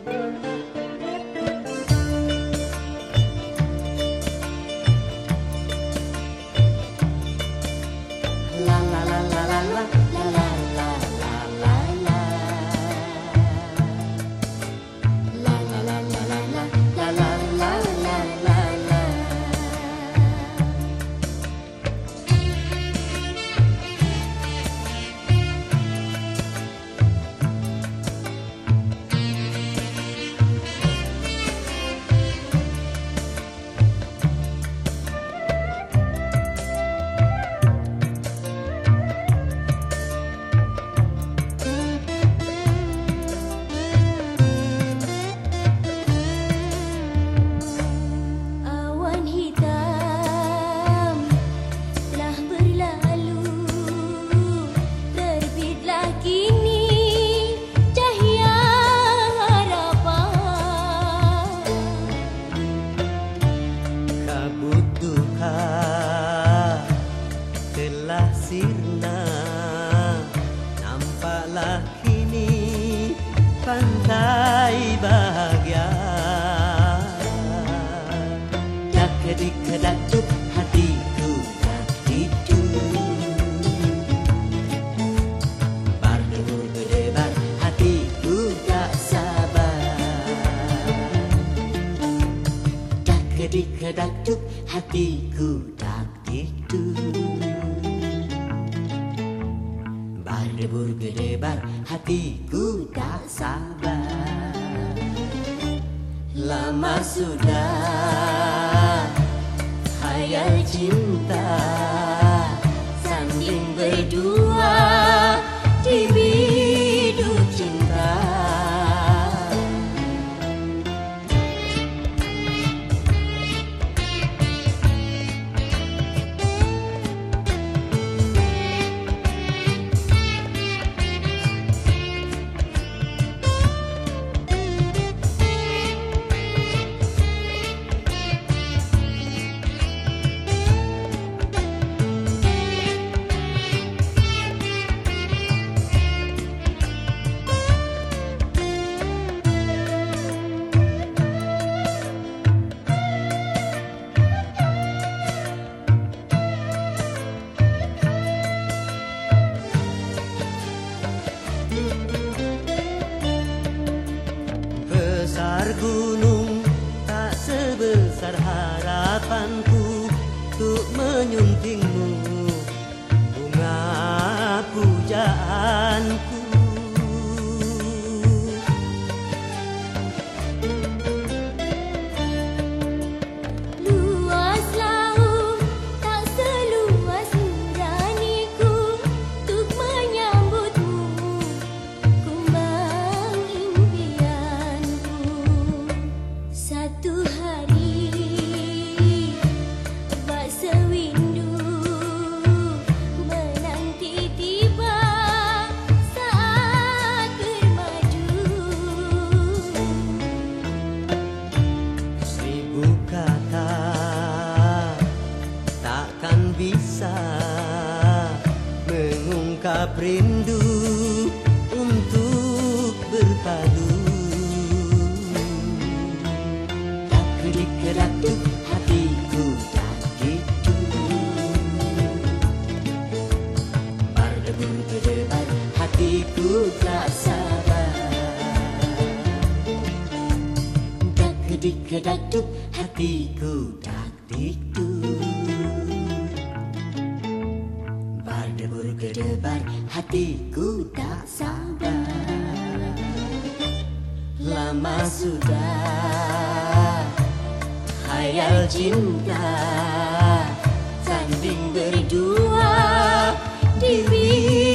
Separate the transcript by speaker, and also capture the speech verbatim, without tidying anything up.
Speaker 1: sirna, nampaklah kini pantai bahagia. Dak kedik kedatup hatiku tak tidur, berdebur berdebar hatiku tak sabar. Dak kedik kedatup hatiku tak tidur, berdebur berdebar hatiku tak sabar. Lama sudah hayal cinta sanding berdua di biduk cinta. Besar gunung tak sebesar harapanku untuk menyuntingmu bunga pujaanku.
Speaker 2: Luas laut tak seluas nuraniku untuk menyambutmu kumbang impianku. Satu hari bak sewindu menanti tiba saat bermaju.
Speaker 1: Seribu kata takkan bisa mengungkap rindu untuk berpadu. Tak kedik-kedatup hatiku tak tidur, berdebur berdebar hatiku tak sabar. Tak kedik-kedatup hatiku tak tidur, berdebur berdebar hatiku tak sabar. Lama sudah hayal cinta sanding berdua di